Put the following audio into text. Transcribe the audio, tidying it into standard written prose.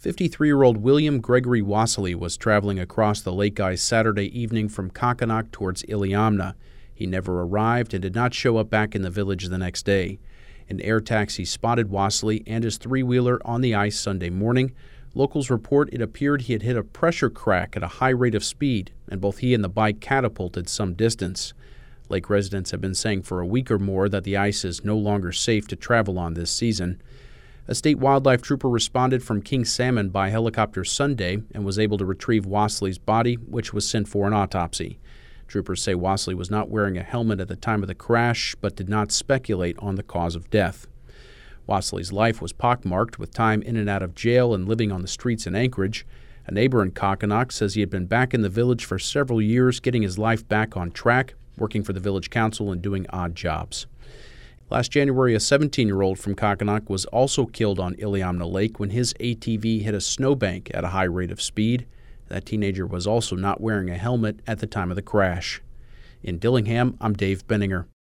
53-year-old William Gregory Wassily was traveling across the lake ice Saturday evening from Kokkinok towards Iliamna. He never arrived and did not show up back in the village the next day. An air taxi spotted Wassily and his three-wheeler on the ice Sunday morning. Locals report it appeared he had hit a pressure crack at a high rate of speed, and both he and the bike catapulted some distance. Lake residents have been saying for a week or more that the ice is no longer safe to travel on this season. A state wildlife trooper responded from King Salmon by helicopter Sunday and was able to retrieve Wassily's body, which was sent for an autopsy. Troopers say Wassily was not wearing a helmet at the time of the crash, but did not speculate on the cause of death. Wassily's life was pockmarked with time in and out of jail and living on the streets in Anchorage. A neighbor in Kokkinok says he had been back in the village for several years, getting his life back on track, working for the village council and doing odd jobs. Last January, a 17-year-old from Kokkinok was also killed on Iliamna Lake when his ATV hit a snowbank at a high rate of speed. That teenager was also not wearing a helmet at the time of the crash. In Dillingham, I'm Dave Benninger.